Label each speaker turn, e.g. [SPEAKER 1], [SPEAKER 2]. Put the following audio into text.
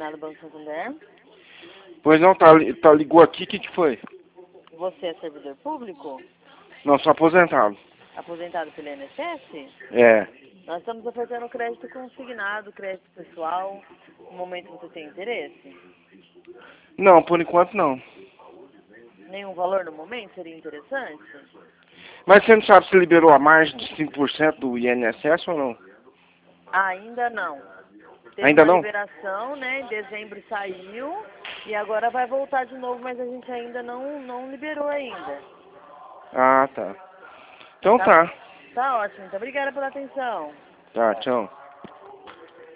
[SPEAKER 1] consignado do Banco Santander.
[SPEAKER 2] Pois não, ligou aqui, o que foi?
[SPEAKER 1] Você é servidor público?
[SPEAKER 2] Não, sou aposentado.
[SPEAKER 1] Aposentado pelo INSS?
[SPEAKER 2] É.
[SPEAKER 1] Nós estamos ofertando crédito consignado, crédito pessoal. No momento você tem interesse?
[SPEAKER 2] Não, por enquanto não.
[SPEAKER 1] Nenhum valor no momento seria interessante?
[SPEAKER 2] Mas você não sabe se liberou a margem de 5% do INSS ou não?
[SPEAKER 1] Ainda não. Teve
[SPEAKER 2] Ainda
[SPEAKER 1] uma
[SPEAKER 2] não?
[SPEAKER 1] liberação, né? Em dezembro saiu e agora vai voltar de novo, mas a gente ainda não liberou ainda.
[SPEAKER 2] Ah, tá. Então tá.
[SPEAKER 1] Tá ótimo. Muito obrigada pela atenção.
[SPEAKER 2] Tá, tchau.